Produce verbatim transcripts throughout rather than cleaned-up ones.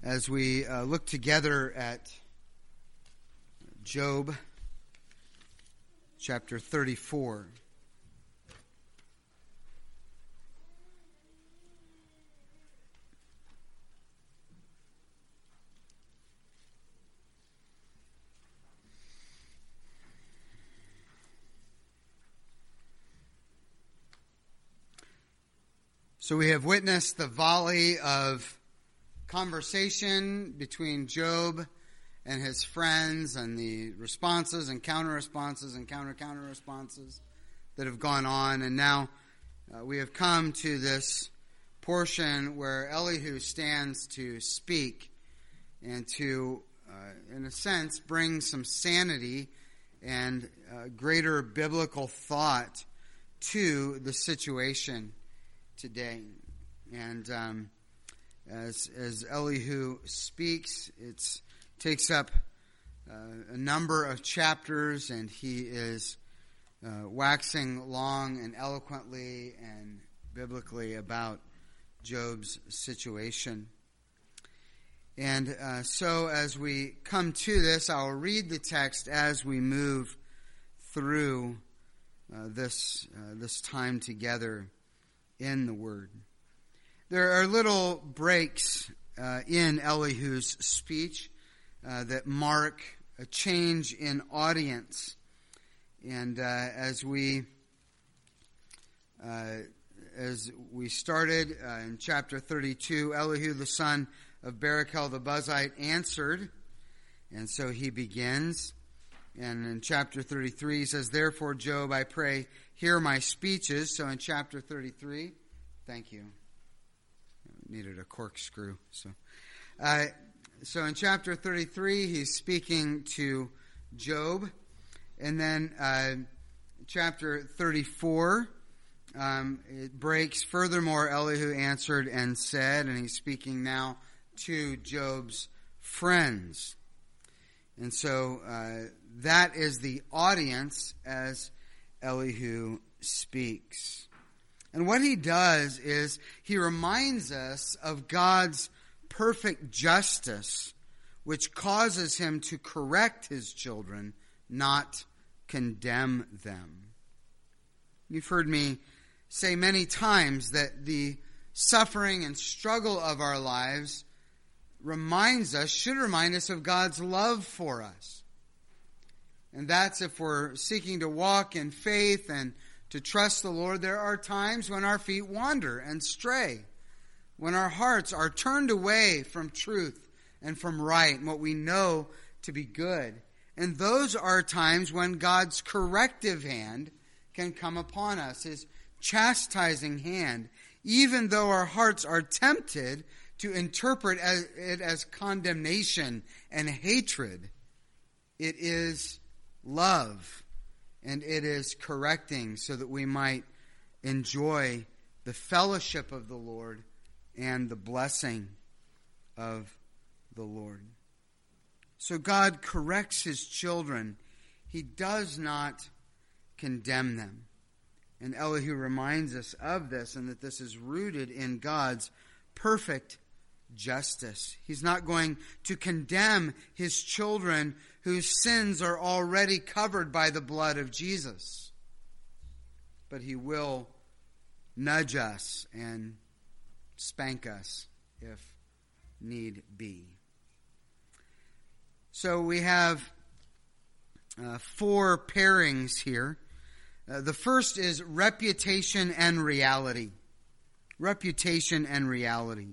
as we uh, look together at Job chapter thirty-four. So we have witnessed the volley of conversation between Job and his friends, and the responses and counter-responses and counter-counter-responses that have gone on. And now uh, we have come to this portion where Elihu stands to speak and to, uh, in a sense, bring some sanity and uh, greater biblical thought to the situation today. And um, as as Elihu speaks, it takes up uh, a number of chapters, and he is uh, waxing long and eloquently and biblically about Job's situation. And uh, so as we come to this, I'll read the text as we move through uh, this uh, this time together in the Word. There are little breaks uh, in Elihu's speech uh, that mark a change in audience. And uh, as we uh, as we started uh, in chapter thirty-two, Elihu the son of Barachel the Buzite answered, and so he begins. And in chapter thirty-three, he says, "Therefore, Job, I pray, hear my speeches." So in chapter thirty-three, thank you. Needed a corkscrew. So, uh, so in chapter thirty-three, he's speaking to Job. And then uh, chapter thirty-four, um, it breaks. "Furthermore, Elihu answered and said," and he's speaking now to Job's friends. And so uh, that is the audience as Elihu speaks. And what he does is he reminds us of God's perfect justice, which causes him to correct his children, not condemn them. You've heard me say many times that the suffering and struggle of our lives reminds us, should remind us of God's love for us. And that's if we're seeking to walk in faith and to trust the Lord. There are times when our feet wander and stray, when our hearts are turned away from truth and from right and what we know to be good. And those are times when God's corrective hand can come upon us, His chastising hand, even though our hearts are tempted to interpret it as condemnation and hatred. It is love, and it is correcting so that we might enjoy the fellowship of the Lord and the blessing of the Lord. So God corrects His children. He does not condemn them. And Elihu reminds us of this, and that this is rooted in God's perfect justice. He's not going to condemn His children whose sins are already covered by the blood of Jesus. But He will nudge us and spank us if need be. So we have uh, four pairings here. Uh, the first is reputation and reality. Reputation and reality.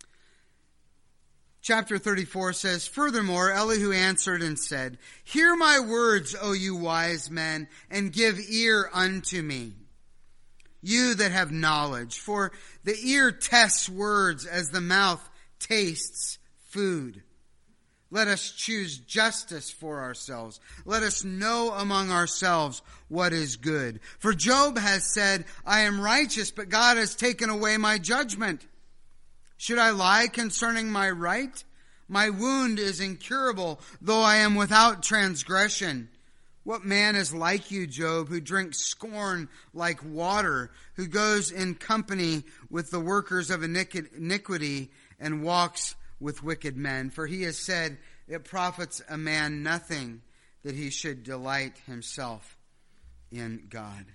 Chapter thirty-four says, "Furthermore, Elihu answered and said, Hear my words, O you wise men, and give ear unto me, you that have knowledge. For the ear tests words as the mouth tastes food. Let us choose justice for ourselves. Let us know among ourselves what is good. For Job has said, I am righteous, but God has taken away my judgment. Should I lie concerning my right? My wound is incurable, though I am without transgression. What man is like you, Job, who drinks scorn like water, who goes in company with the workers of iniquity and walks with wicked men, for he has said, it profits a man nothing that he should delight himself in God.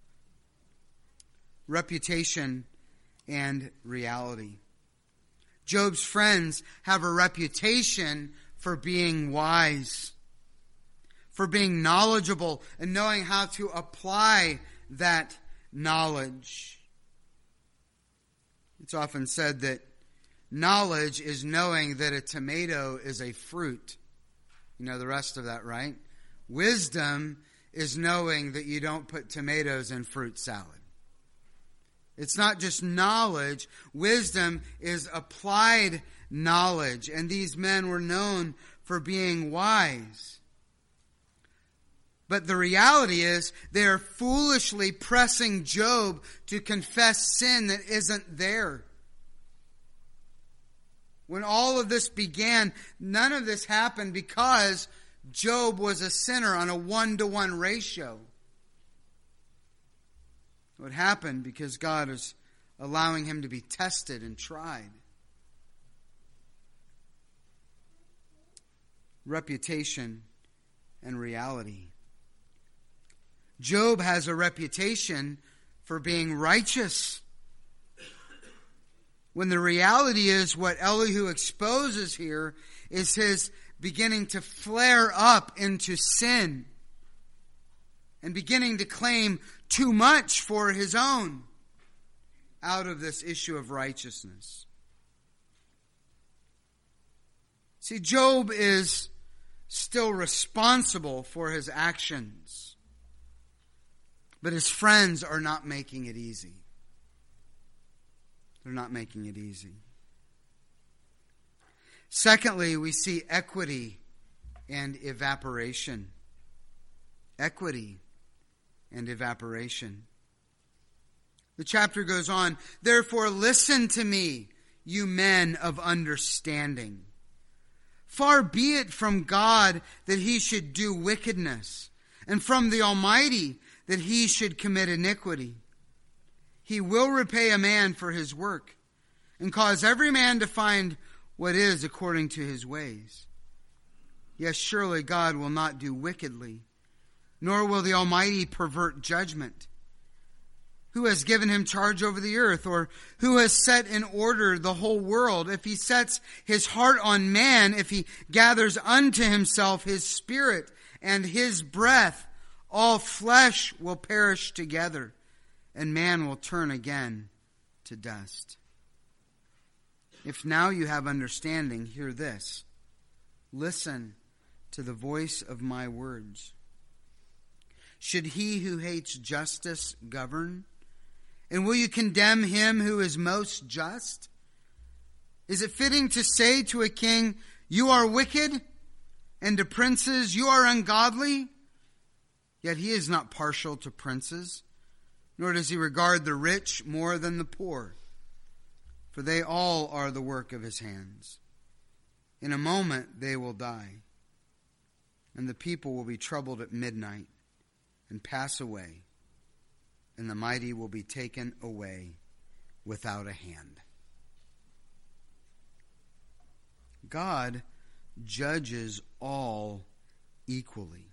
Reputation and reality. Job's friends have a reputation for being wise, for being knowledgeable and knowing how to apply that knowledge. It's often said that knowledge is knowing that a tomato is a fruit. You know the rest of that, right? Wisdom is knowing that you don't put tomatoes in fruit salad. It's not just knowledge. Wisdom is applied knowledge. And these men were known for being wise. But the reality is they are foolishly pressing Job to confess sin that isn't there. When all of this began, none of this happened because Job was a sinner on a one-to-one ratio. It happened because God is allowing him to be tested and tried. Reputation and reality. Job has a reputation for being righteous, when the reality is what Elihu exposes here is his beginning to flare up into sin and beginning to claim too much for his own out of this issue of righteousness. See, Job is still responsible for his actions, but his friends are not making it easy. They're not making it easy. Secondly, we see equity and evaporation. Equity and evaporation. The chapter goes on, therefore listen to me, you men of understanding. Far be it from God that he should do wickedness, and from the Almighty that he should commit iniquity. He will repay a man for his work, and cause every man to find what is according to his ways. Yes, surely God will not do wickedly, nor will the Almighty pervert judgment. Who has given him charge over the earth, or who has set in order the whole world? If he sets his heart on man, if he gathers unto himself his spirit and his breath, all flesh will perish together, and man will turn again to dust. If now you have understanding, hear this. Listen to the voice of my words. Should he who hates justice govern? And will you condemn him who is most just? Is it fitting to say to a king, you are wicked, and to princes, you are ungodly? Yet he is not partial to princes, nor does he regard the rich more than the poor, for they all are the work of his hands. In a moment they will die, and the people will be troubled at midnight and pass away, and the mighty will be taken away without a hand. God judges all equally.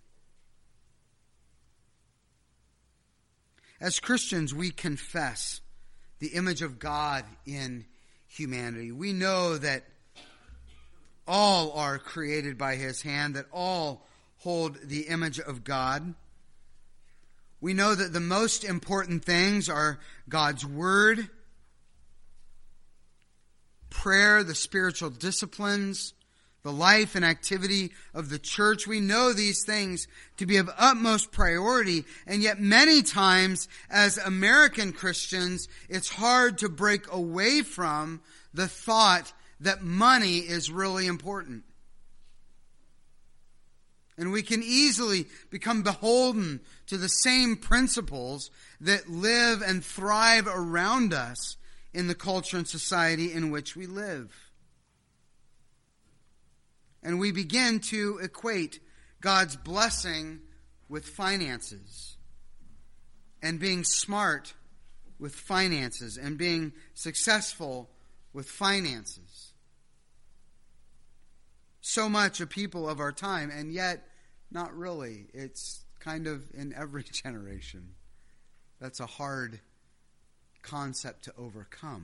As Christians, we confess the image of God in humanity. We know that all are created by his hand, that all hold the image of God. We know that the most important things are God's word, prayer, the spiritual disciplines, the life and activity of the church. We know these things to be of utmost priority, and yet many times as American Christians, it's hard to break away from the thought that money is really important. And we can easily become beholden to the same principles that live and thrive around us in the culture and society in which we live. And we begin to equate God's blessing with finances, and being smart with finances, and being successful with finances. so much a people of our time, and yet not really. It's kind of in every generation. That's a hard concept to overcome.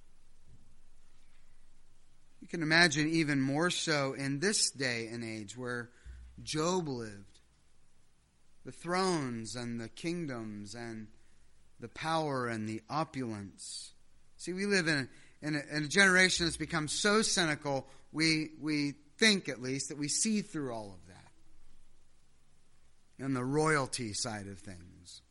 You can imagine even more so in this day and age where Job lived. The thrones and the kingdoms and the power and the opulence. See, we live in a, in a, in a generation that's become so cynical, we, we think at least that we see through all of that. And the royalty side of things.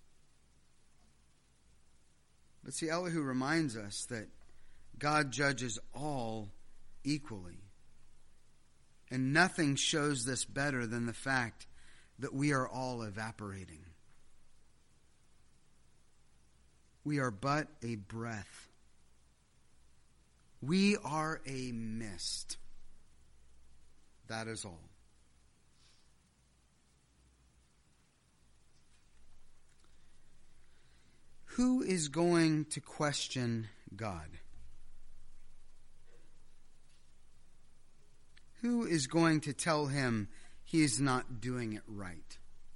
But see, Elihu reminds us that God judges all equally. And nothing shows this better than the fact that we are all evaporating. We are but a breath. We are a mist. That is all. Who is going to question God? Who is going to tell him he is not doing it right?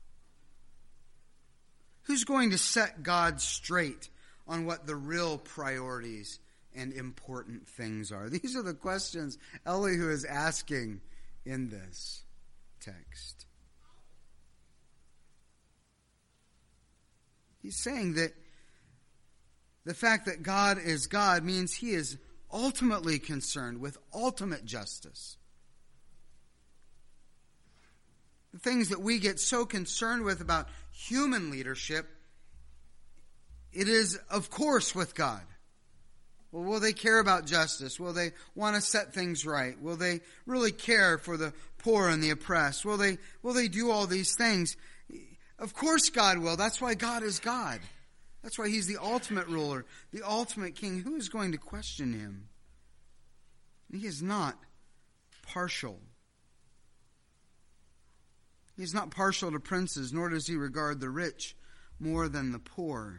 Who's going to set God straight on what the real priorities and important things are? These are the questions Elihu is asking in this text. He's saying that the fact that God is God means he is ultimately concerned with ultimate justice. The things that we get so concerned with about human leadership, it is, of course, with God. Well, will they care about justice? Will they want to set things right? Will they really care for the poor and the oppressed? Will they, will they do all these things? Of course God will. That's why God is God. That's why he's the ultimate ruler, the ultimate king. Who is going to question him? He is not partial. He is not partial to princes, nor does he regard the rich more than the poor.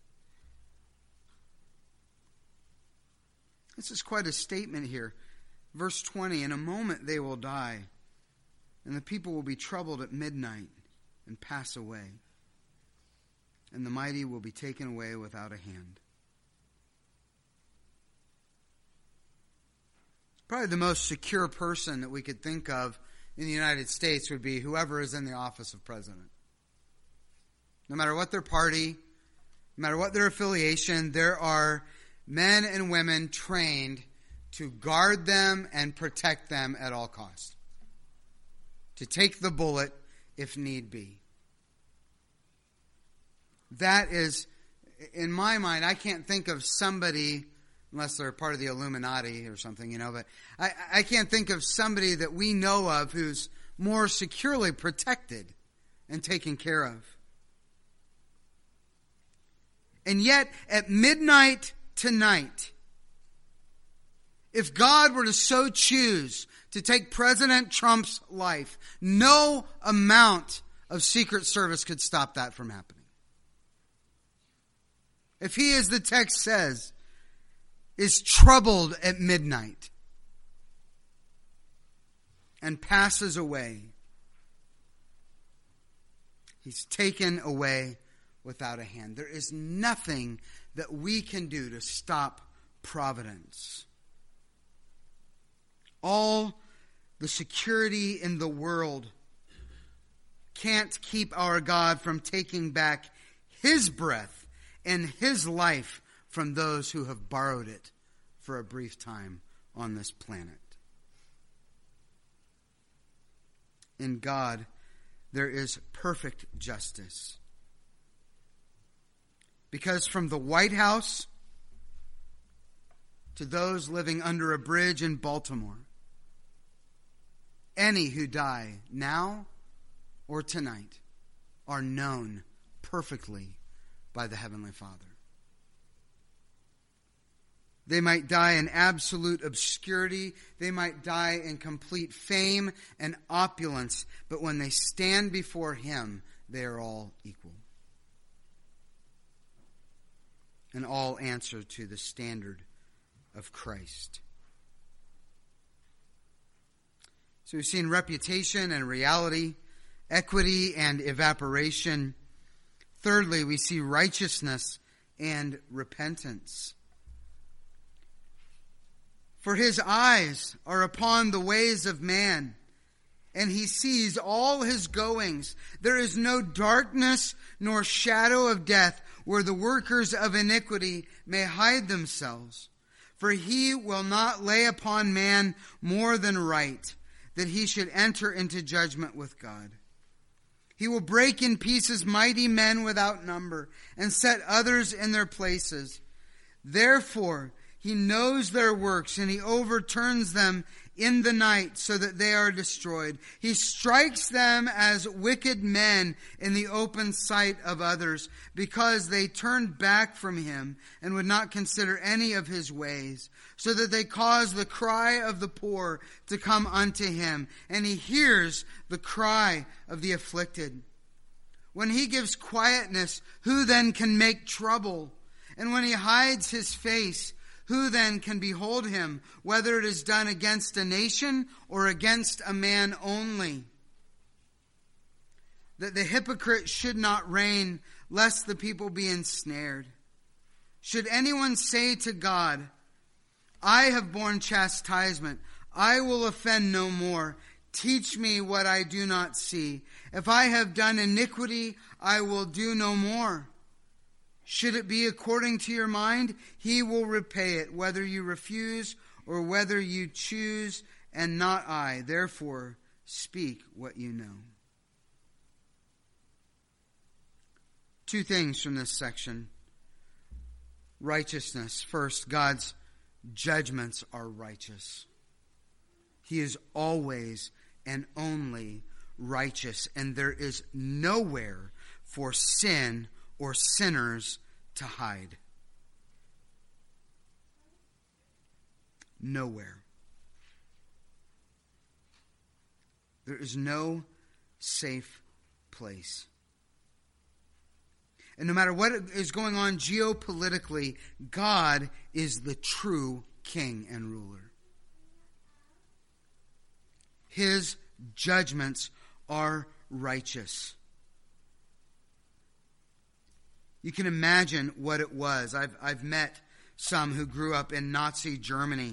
This is quite a statement here. Verse twenty, in a moment they will die, and the people will be troubled at midnight and pass away, and the mighty will be taken away without a hand. Probably the most secure person that we could think of in the United States would be whoever is in the office of president. No matter what their party, no matter what their affiliation, there are men and women trained to guard them and protect them at all costs. To take the bullet if need be. That is, in my mind, I can't think of somebody, unless they're part of the Illuminati or something, you know, but I, I can't think of somebody that we know of who's more securely protected and taken care of. And yet, at midnight tonight, if God were to so choose to take President Trump's life, no amount of Secret Service could stop that from happening. If he, as the text says, is troubled at midnight and passes away, he's taken away without a hand. There is nothing that we can do to stop providence. All the security in the world can't keep our God from taking back his breath and his life from those who have borrowed it for a brief time on this planet. In God, there is perfect justice. Because from the White House to those living under a bridge in Baltimore, any who die now or tonight are known perfectly by the Heavenly Father. They might die in absolute obscurity. They might die in complete fame and opulence. But when they stand before him, they are all equal. And all answer to the standard of Christ. So we've seen reputation and reality, equity and evaporation. Thirdly, we see righteousness and repentance. For his eyes are upon the ways of man, and he sees all his goings. There is no darkness nor shadow of death where the workers of iniquity may hide themselves. For he will not lay upon man more than right, that he should enter into judgment with God. He will break in pieces mighty men without number, and set others in their places. Therefore, he knows their works, and he overturns them in the night so that they are destroyed. He strikes them as wicked men in the open sight of others, because they turned back from him and would not consider any of his ways, so that they cause the cry of the poor to come unto him, and he hears the cry of the afflicted. When he gives quietness, who then can make trouble? And when he hides his face, who then can behold him, whether it is done against a nation or against a man only? That the hypocrite should not reign, lest the people be ensnared. Should anyone say to God, I have borne chastisement, I will offend no more. Teach me what I do not see. If I have done iniquity, I will do no more. Should it be according to your mind, he will repay it, whether you refuse or whether you choose, and not I. Therefore, speak what you know. Two things from this section. Righteousness. First, God's judgments are righteous. He is always and only righteous, and there is nowhere for sin or sinners to hide. Nowhere. There is no safe place. And no matter what is going on geopolitically, God is the true king and ruler. His judgments are righteous. You can imagine what it was. I've, I've met some who grew up in Nazi Germany.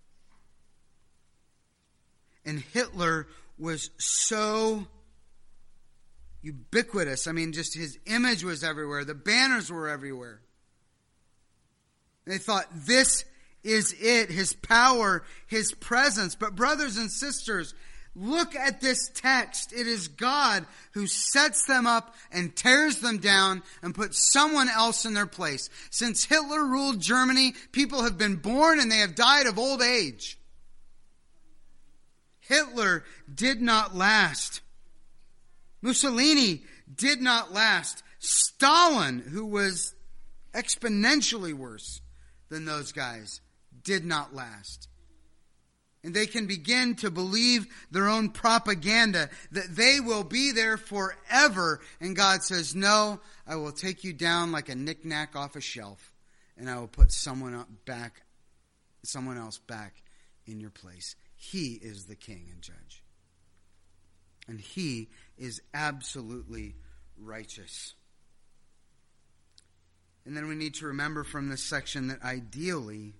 And Hitler was so ubiquitous. I mean, just his image was everywhere. The banners were everywhere. They thought, this is it, his power, his presence. But brothers and sisters, look at this text. It is God who sets them up and tears them down and puts someone else in their place. Since Hitler ruled Germany, people have been born and they have died of old age. Hitler did not last. Mussolini did not last. Stalin, who was exponentially worse than those guys, did not last. And they can begin to believe their own propaganda that they will be there forever. And God says, no, I will take you down like a knick-knack off a shelf, and I will put someone up back, someone else back in your place. He is the king and judge. And he is absolutely righteous. And then we need to remember from this section that ideally,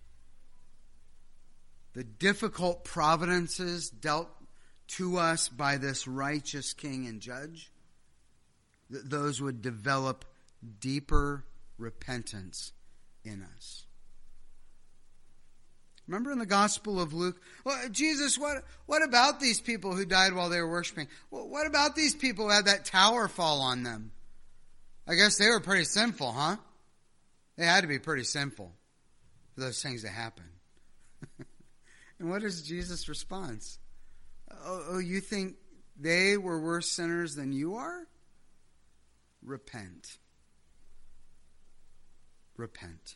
the difficult providences dealt to us by this righteous king and judge, that those would develop deeper repentance in us. Remember in the Gospel of Luke, well, Jesus, what, what about these people who died while they were worshiping? Well, what about these people who had that tower fall on them? I guess they were pretty sinful, huh? They had to be pretty sinful for those things to happen. And what is Jesus' response? Oh, oh, you think they were worse sinners than you are? Repent. Repent.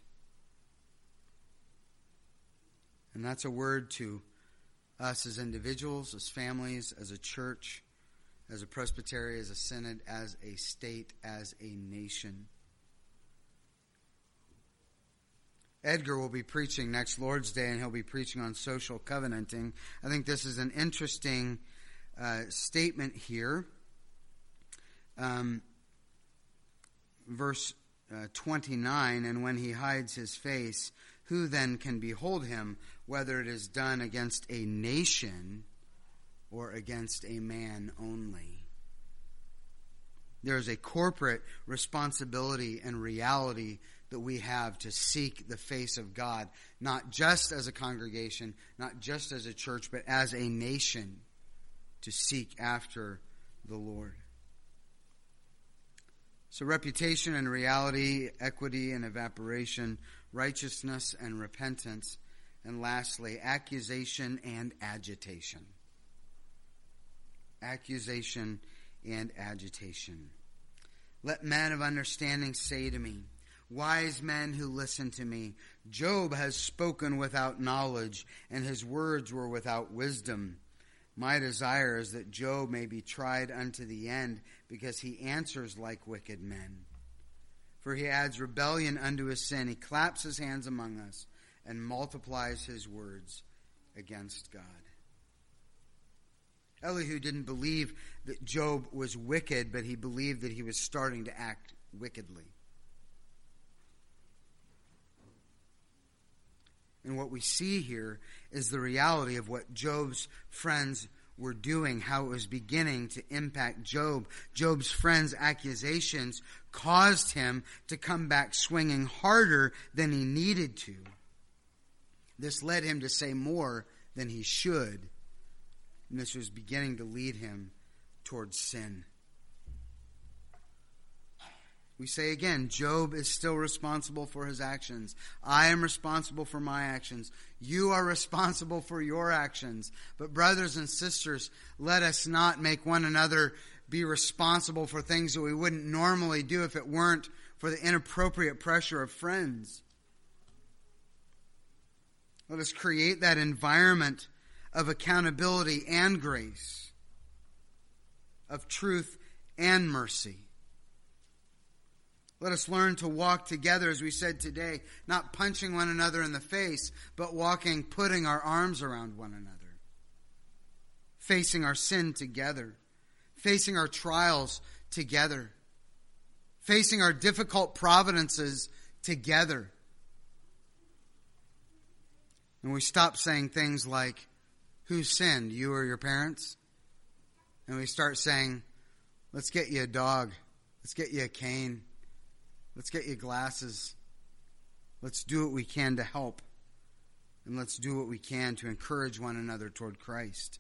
And that's a word to us as individuals, as families, as a church, as a presbytery, as a synod, as a state, as a nation. Edgar will be preaching next Lord's Day, and he'll be preaching on social covenanting. I think this is an interesting uh, statement here. Um, verse uh, twenty-nine, and when he hides his face, who then can behold him, whether it is done against a nation or against a man only? There is a corporate responsibility and reality that we have to seek the face of God, not just as a congregation, not just as a church, but as a nation to seek after the Lord. So reputation and reality, equity and evaporation, righteousness and repentance, and lastly, accusation and agitation. Accusation and agitation. Let men of understanding say to me, wise men who listen to me, Job has spoken without knowledge, and his words were without wisdom. My desire is that Job may be tried unto the end, because he answers like wicked men. For he adds rebellion unto his sin. He claps his hands among us and multiplies his words against God. Elihu didn't believe that Job was wicked, but he believed that he was starting to act wickedly. And what we see here is the reality of what Job's friends were doing, how it was beginning to impact Job. Job's friends' accusations caused him to come back swinging harder than he needed to. This led him to say more than he should. And this was beginning to lead him towards sin. We say again, Job is still responsible for his actions. I am responsible for my actions. You are responsible for your actions. But brothers and sisters, let us not make one another be responsible for things that we wouldn't normally do if it weren't for the inappropriate pressure of friends. Let us create that environment of accountability and grace, of truth and mercy. Let us learn to walk together, as we said today, not punching one another in the face, but walking, putting our arms around one another, facing our sin together, facing our trials together, facing our difficult providences together. And we stop saying things like, who sinned, you or your parents? And we start saying, let's get you a dog. Let's get you a cane. Let's get you glasses. Let's do what we can to help. And let's do what we can to encourage one another toward Christ.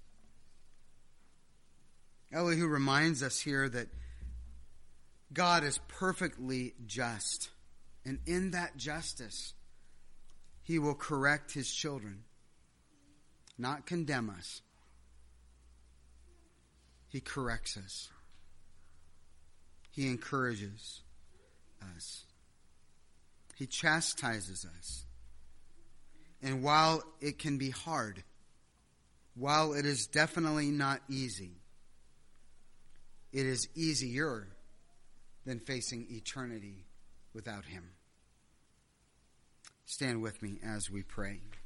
Elihu reminds us here that God is perfectly just. And in that justice, he will correct his children, not condemn us. He corrects us. He encourages us. He chastises us. And while it can be hard, while it is definitely not easy, it is easier than facing eternity without him. Stand with me as we pray.